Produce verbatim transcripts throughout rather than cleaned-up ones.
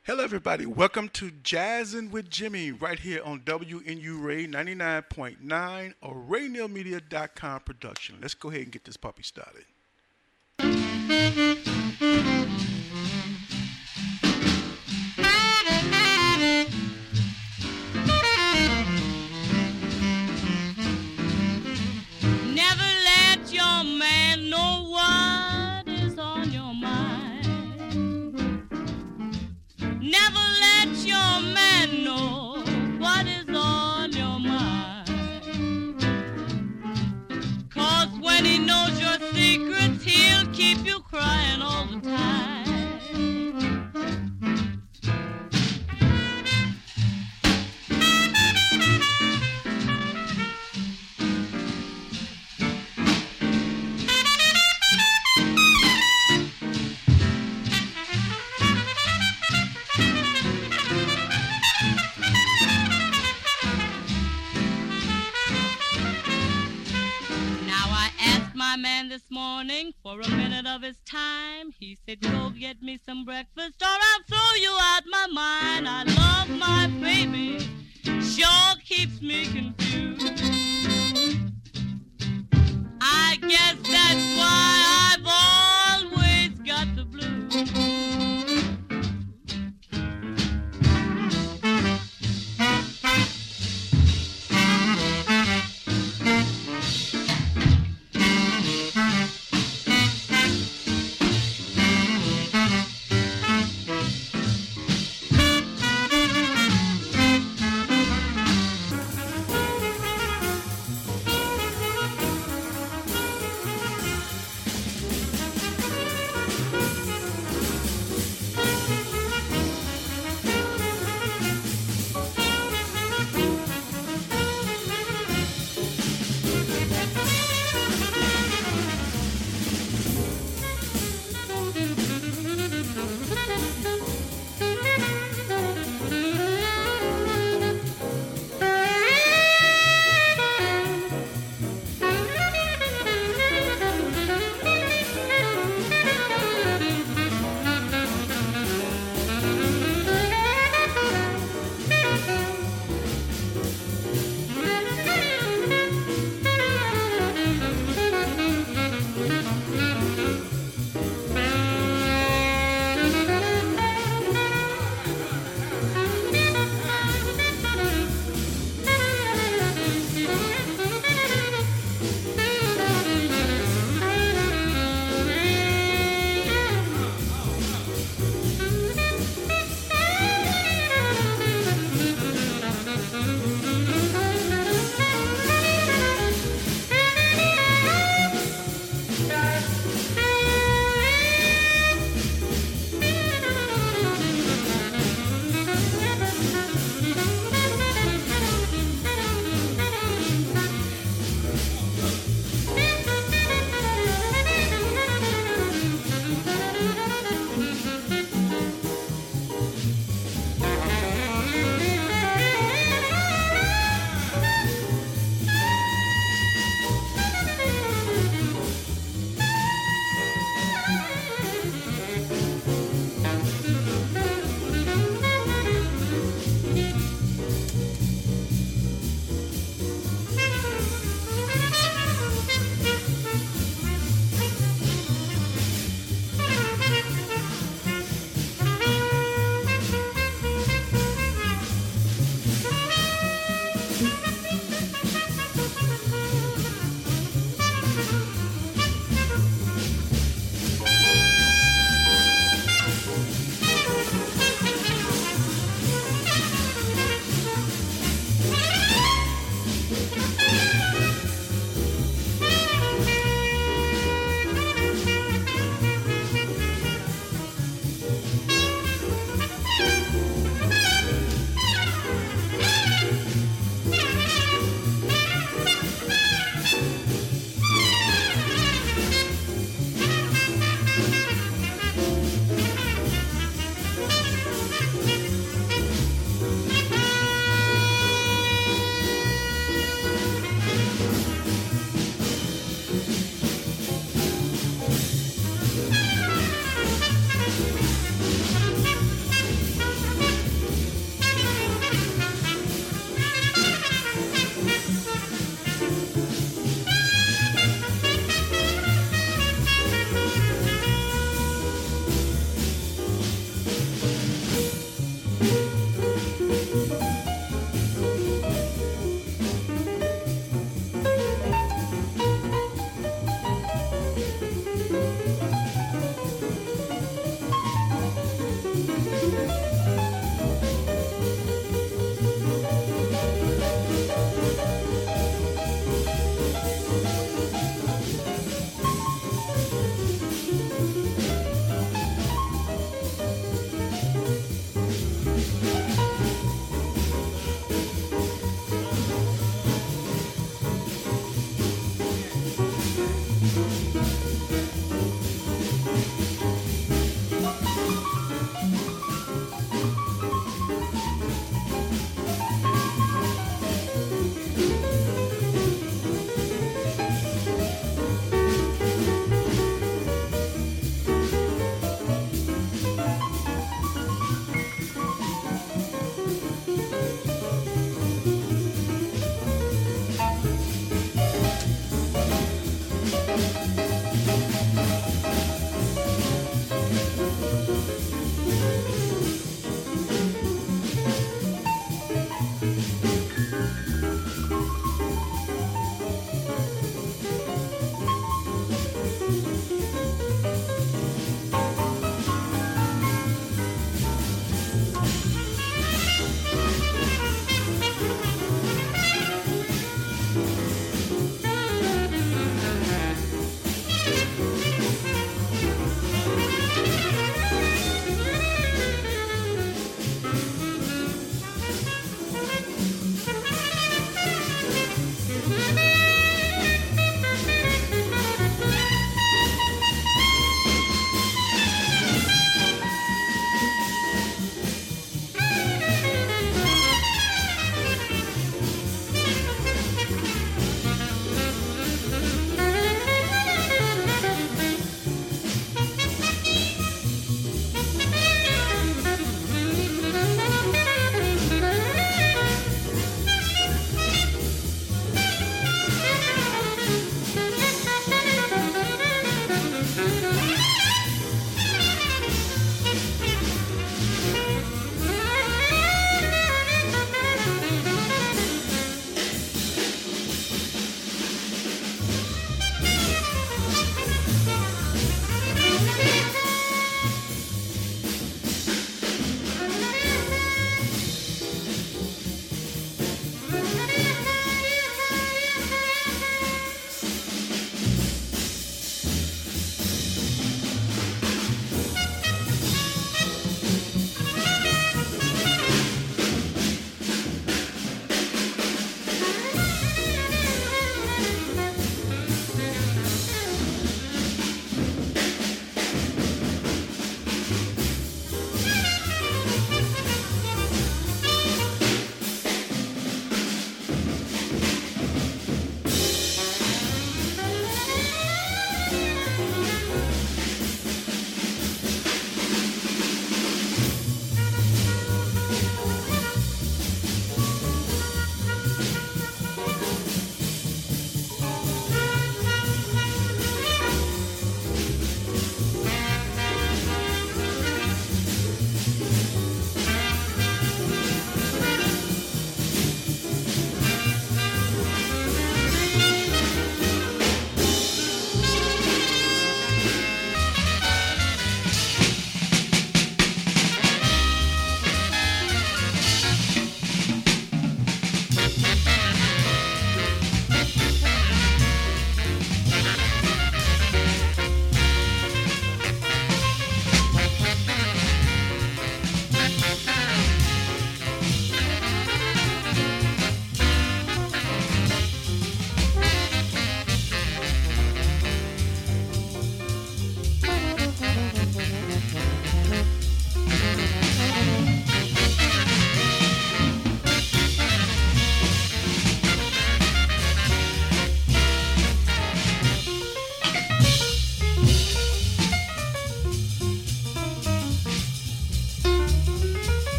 Hello, everybody. Welcome to Jazzin' with Jimmy right here on W N U Ray ninety-nine point nine, a ray neal media dot com production. Let's go ahead and get this puppy started. Never let your man know what is on your mind. Never let your man know what is on your mind. 'Cause when he knows your secrets, he'll keep you crying all the time. Now I asked my man this morning for a minute of his time. He said, go get me some breakfast or I'll throw you out my mind. I love my baby, sure keeps me confused. I guess that's why I've always got the blues.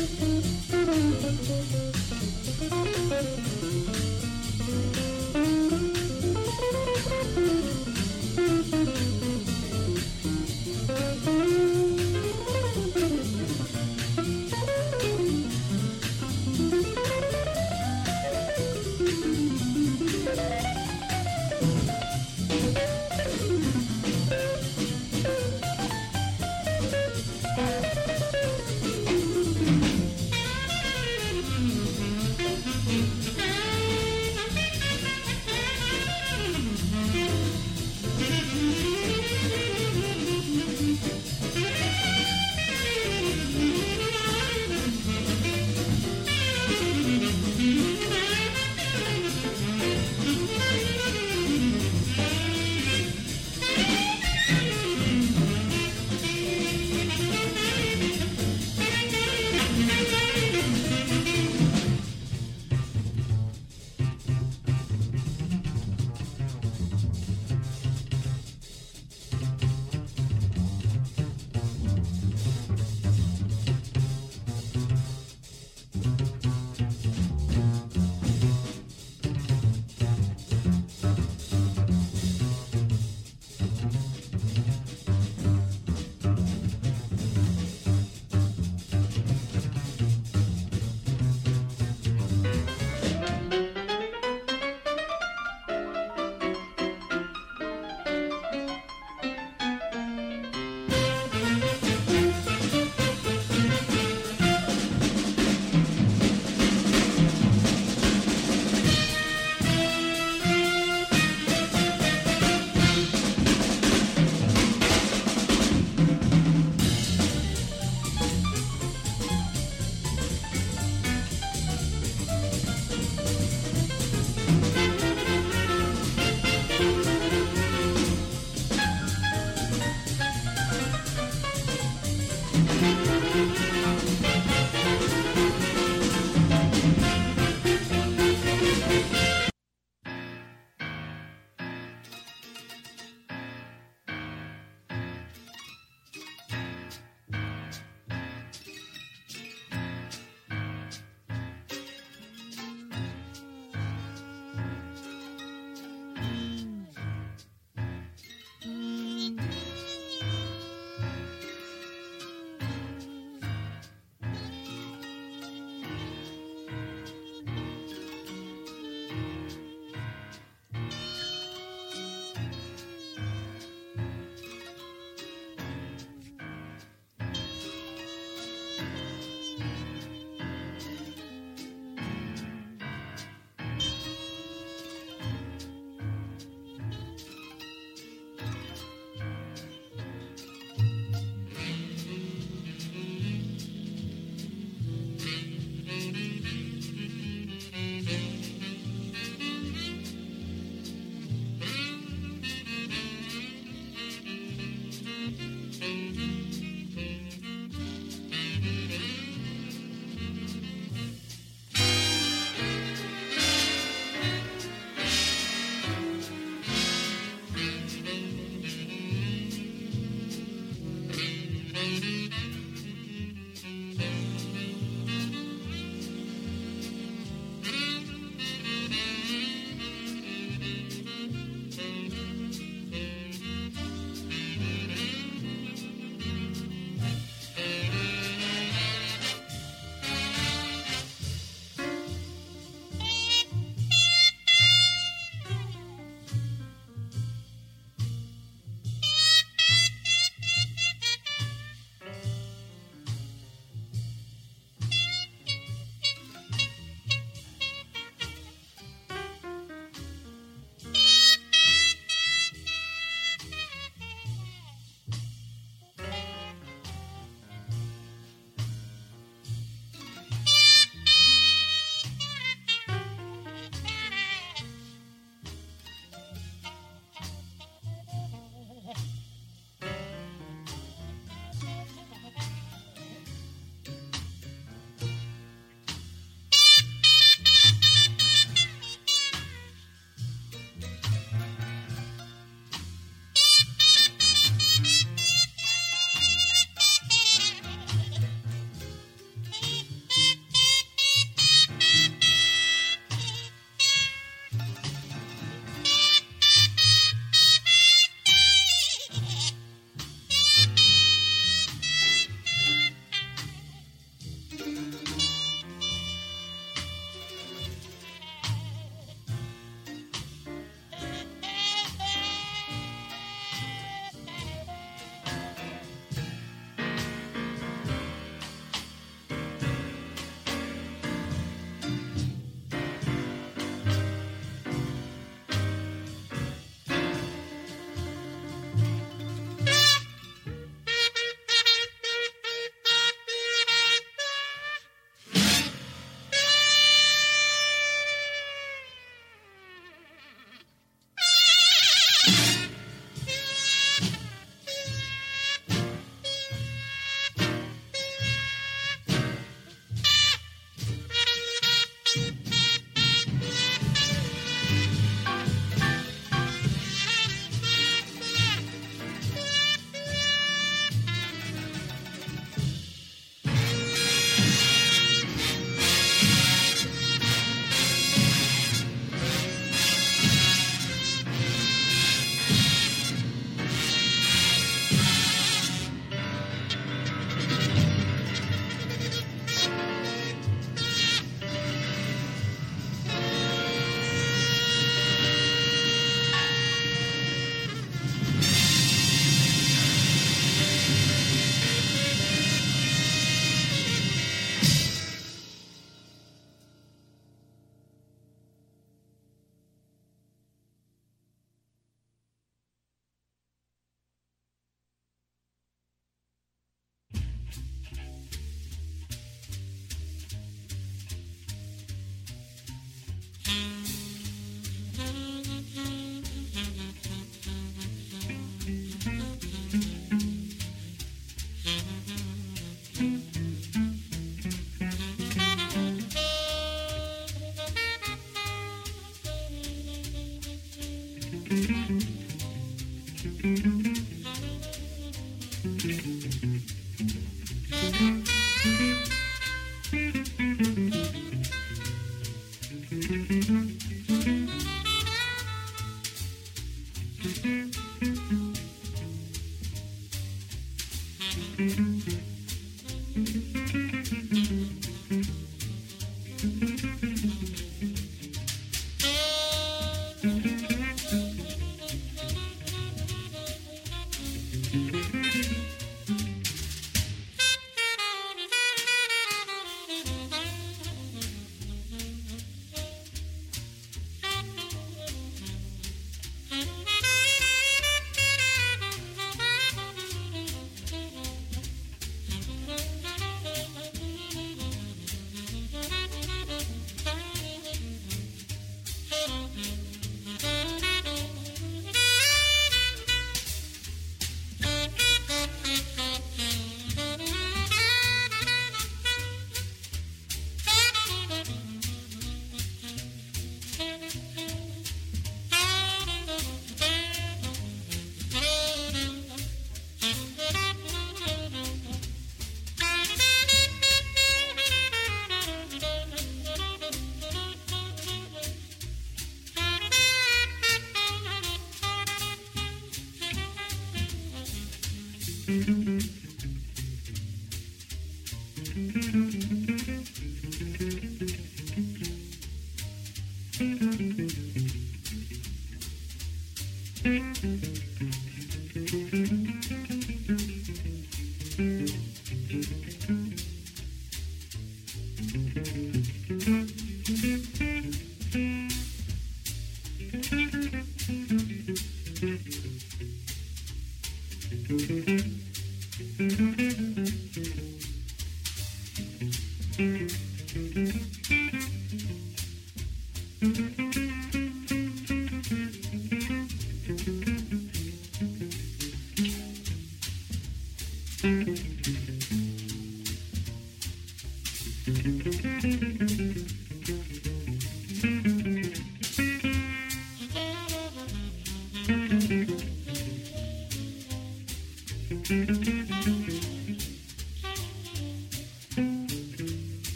Thank you.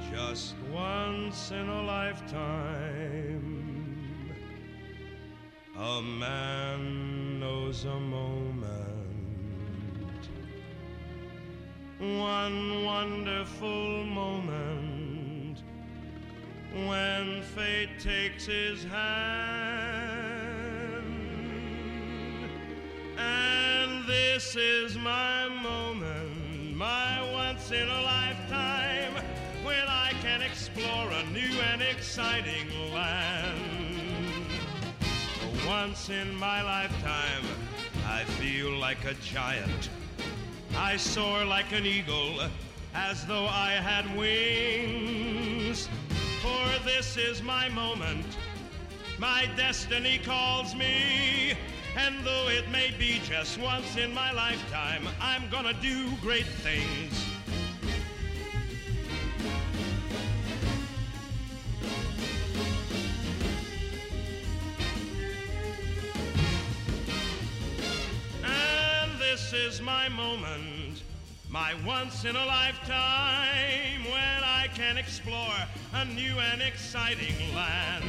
Just once in a lifetime, a man knows a moment, one wonderful moment, when fate takes his hand. And this is my moment, my once in a lifetime, when I can explore a new and exciting land. For once in my lifetime, I feel like a giant. I soar like an eagle, as though I had wings. For this is my moment, my destiny calls me. And though it may be just once in my lifetime, I'm gonna do great things. And this is my moment, my once in a lifetime, when I can explore a new and exciting land.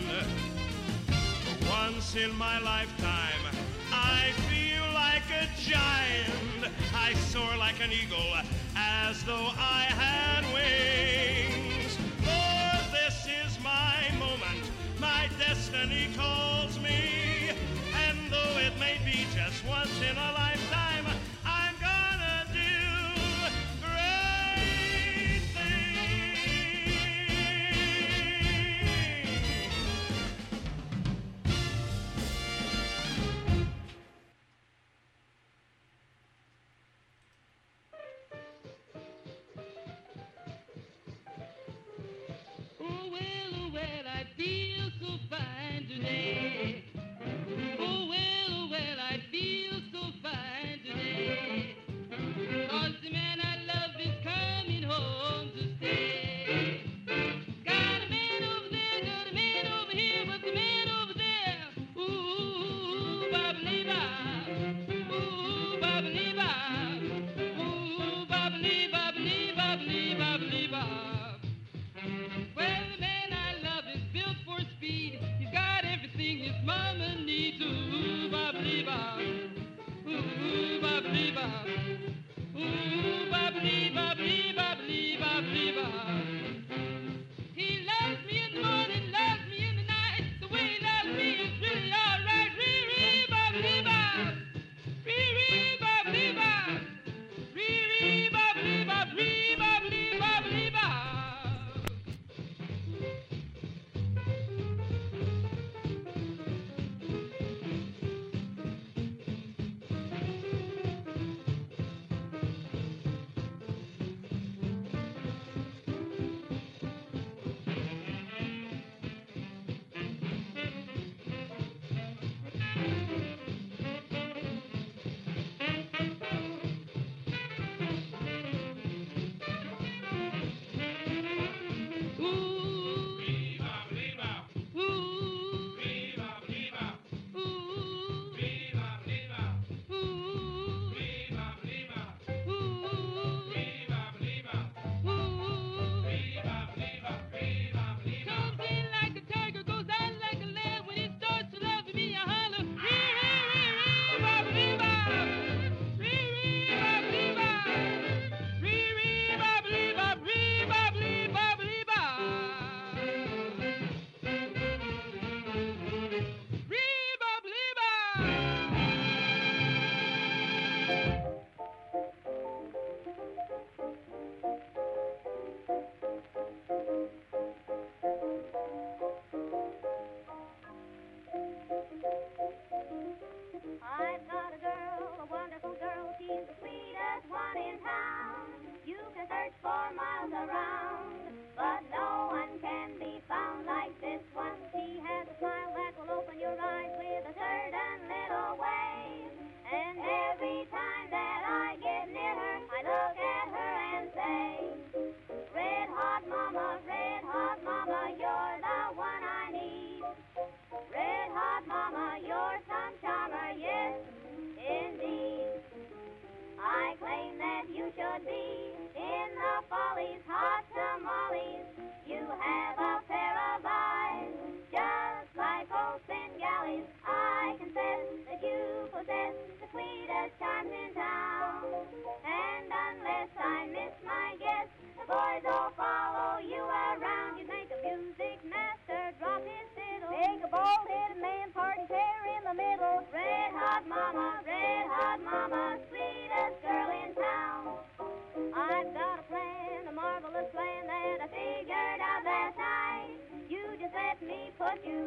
Once in my lifetime, I feel like a giant. I soar like an eagle, as though I had wings. For this is my moment, my destiny calls me. And though it may be just once in a lifetime, I'm gonna do great things.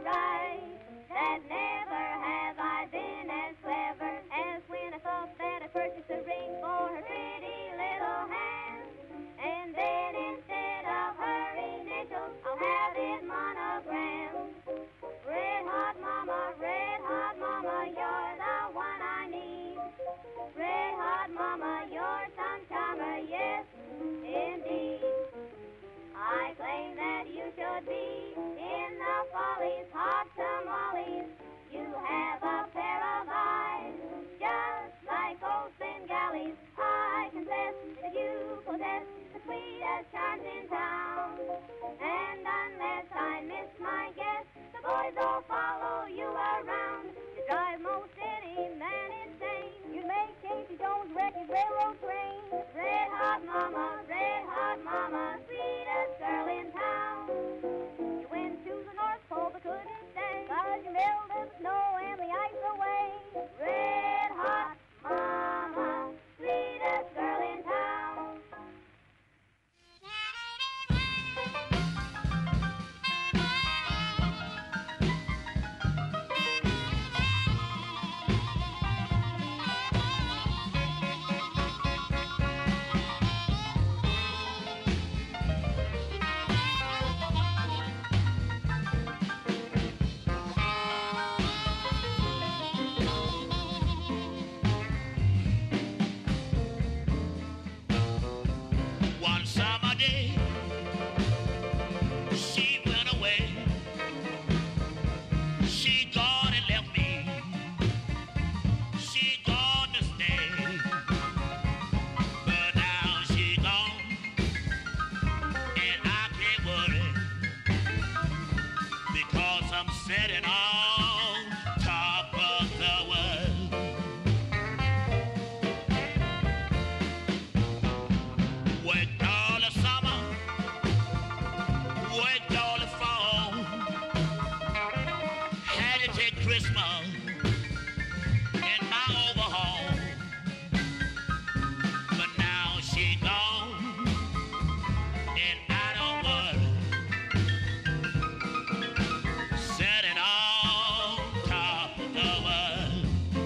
right. That never have I been as clever as when I thought that I purchased a ring for her pretty little hand. And then instead of her initials, I'll have it monogrammed. Red hot mama, red hot mama, you're the one I need. Red hot mama, you're some charmer, yes, indeed. I claim that you should be in the follies, hot tamales. You have a pair of eyes, just like old Bengalis. I confess that you possess the sweetest charms in town. And unless I miss my guess, the boys all follow you around. You drive most any man insane. You make Casey Jones wreck his railroad train. Red hot mama, red hot mama, sweetest girl in town. You went to the North Pole but couldn't stay, 'cause you melted the snow and the ice away. Red hot mama, sweetest girl in town. One summer day, she went away. She gone and left me. She gone to stay. But now she gone, and I can't worry, because I'm sitting on top of the world. Worked all the summer, worked all the fall. Had to take Christmas in my overhaul. But now she gone, and I don't worry. Sitting on top of the world.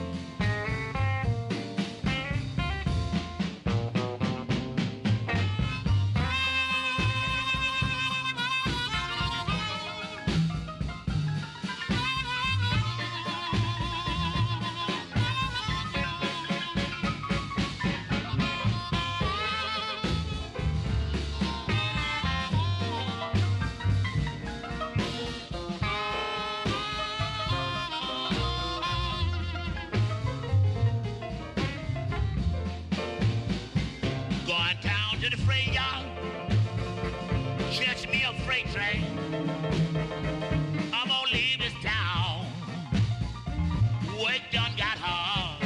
Going down to the freight yard, catch me a freight train. I'm gonna leave this town. Work done got hard,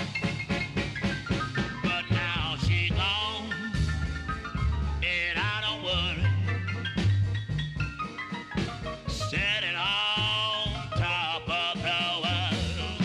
but now she gone, and I don't worry. Sitting on top of the world.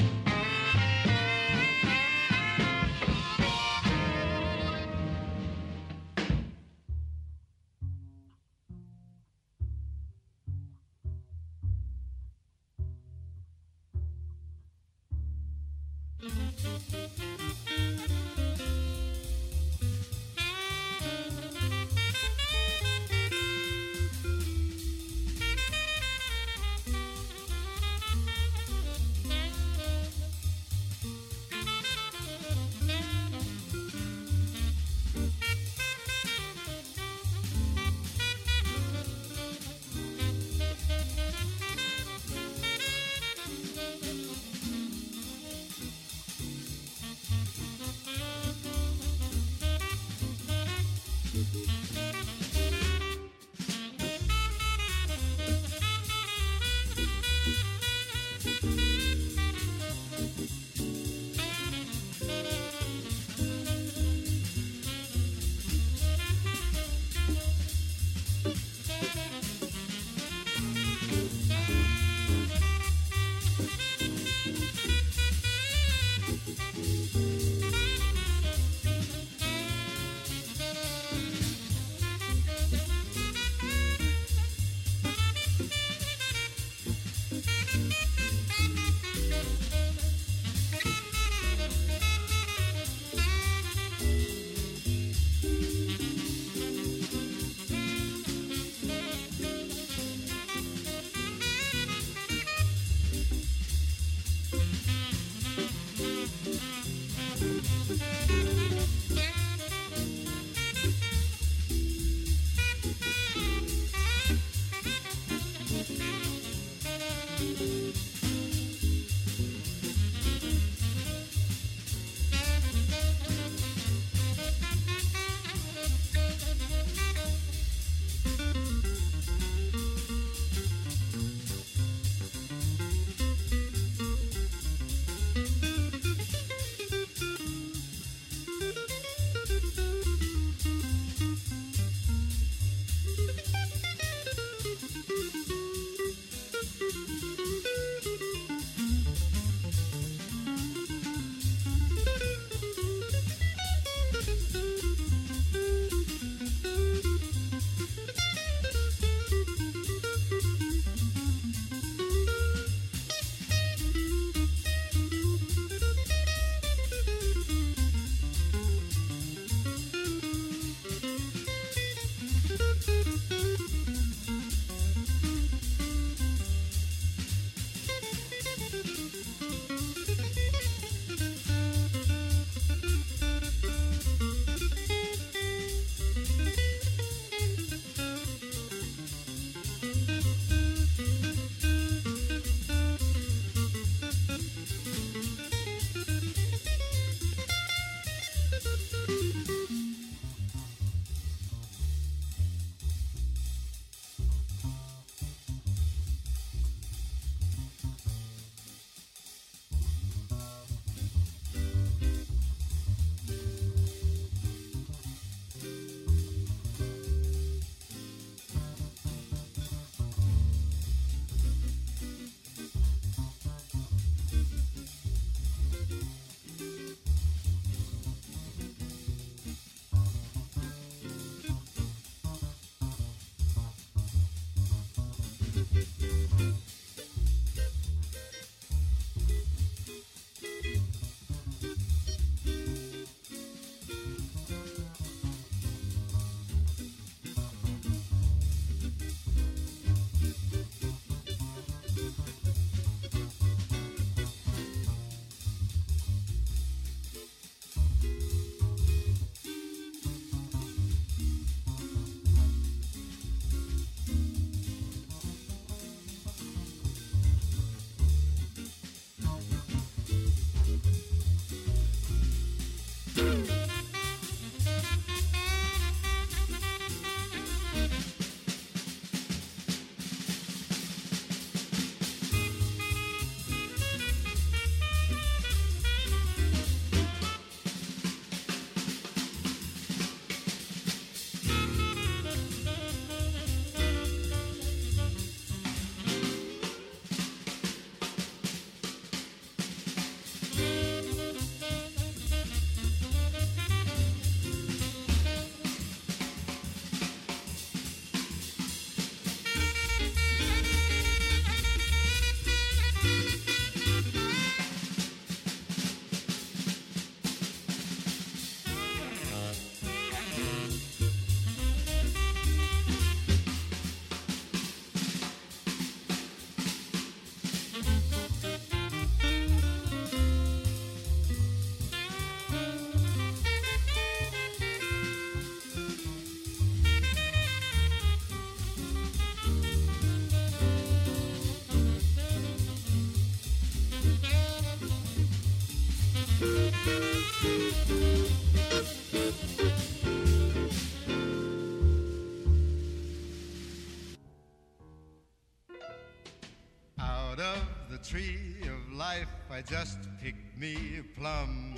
tree of life, I just picked me a plum.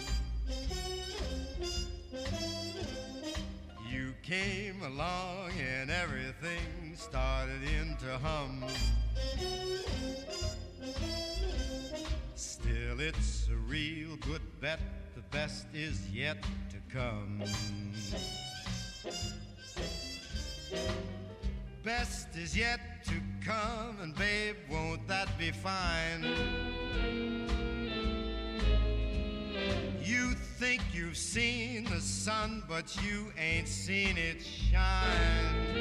You came along and everything started in to hum. Still, it's a real good bet, the best is yet to come. Best is yet to come, and babe, won't that be fine? You think you've seen the sun, but you ain't seen it shine.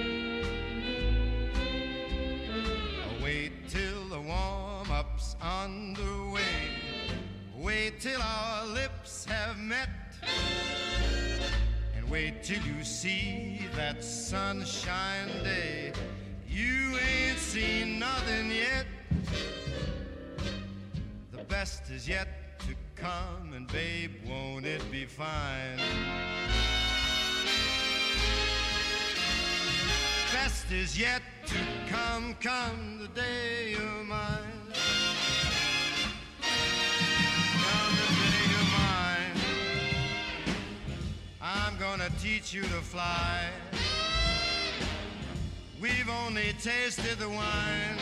Wait till the warm-up's underway. Wait till our lips have met. And wait till you see that sunshine day. You ain't seen nothing yet. The best is yet to come, and babe, won't it be fine? Best is yet to come, come the day you're mine. Come the day you're mine. I'm gonna teach you to fly. We've only tasted the wine.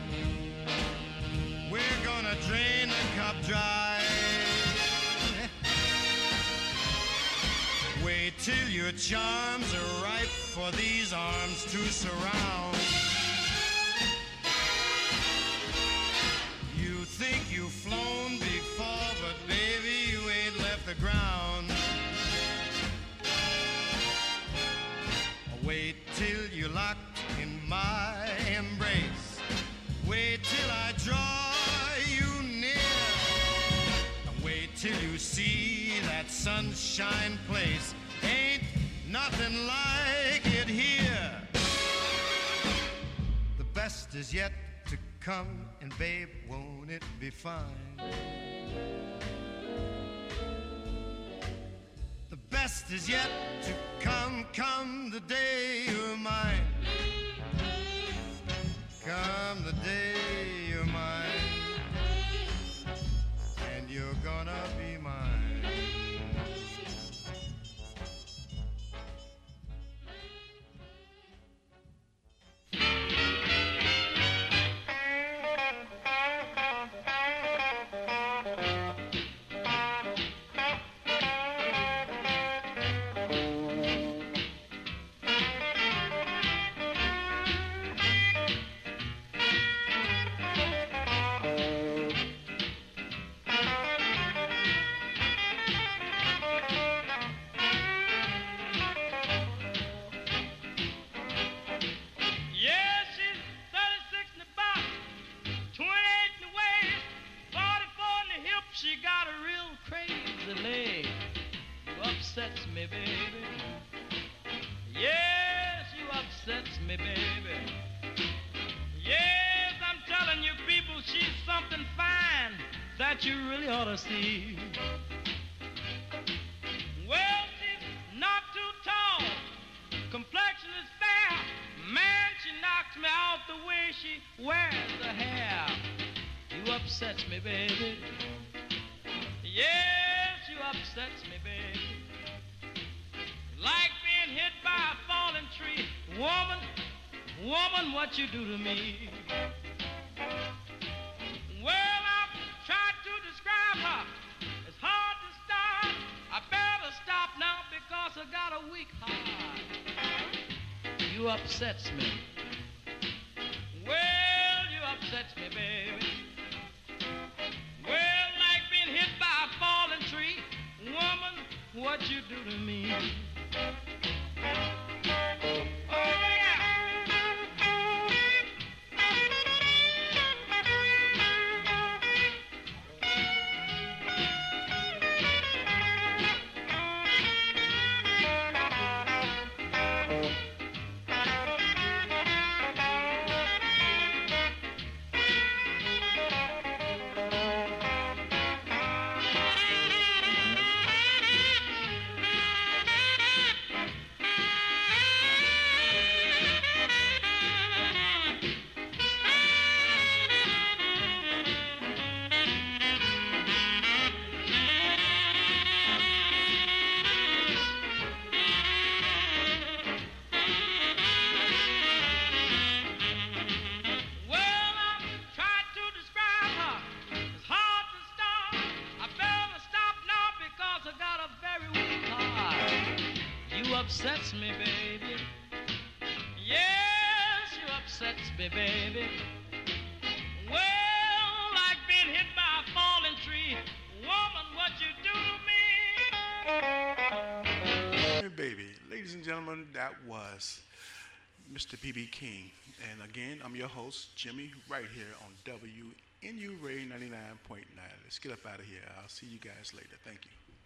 We're gonna drain the cup dry. Wait till your charms are ripe for these arms to surround. You think you've flown before, but baby, you ain't left the ground. Wait till you're locked in my embrace. Wait till I draw you near. Wait till you see that sunshine place. Ain't nothing like it here. The best is yet to come, and babe, won't it be fine? The best is yet to come, come the day you're mine. Come the day you're mine, and you're gonna be mine. You do to me. Well, I've tried to describe her. It's hard to start. I better stop now because I got a weak heart. You upsets me. Well, you upsets me, baby. Well, like being hit by a falling tree. Woman, what you do to me. upsets me, baby. Yes, you upsets me, baby. Well, like being hit by a falling tree. Woman, what you do to me? Hey, baby. Ladies and gentlemen, that was Mister B B. King. And again, I'm your host, Jimmy, right here on W N U Ray ninety-nine point nine. Let's get up out of here. I'll see you guys later. Thank you.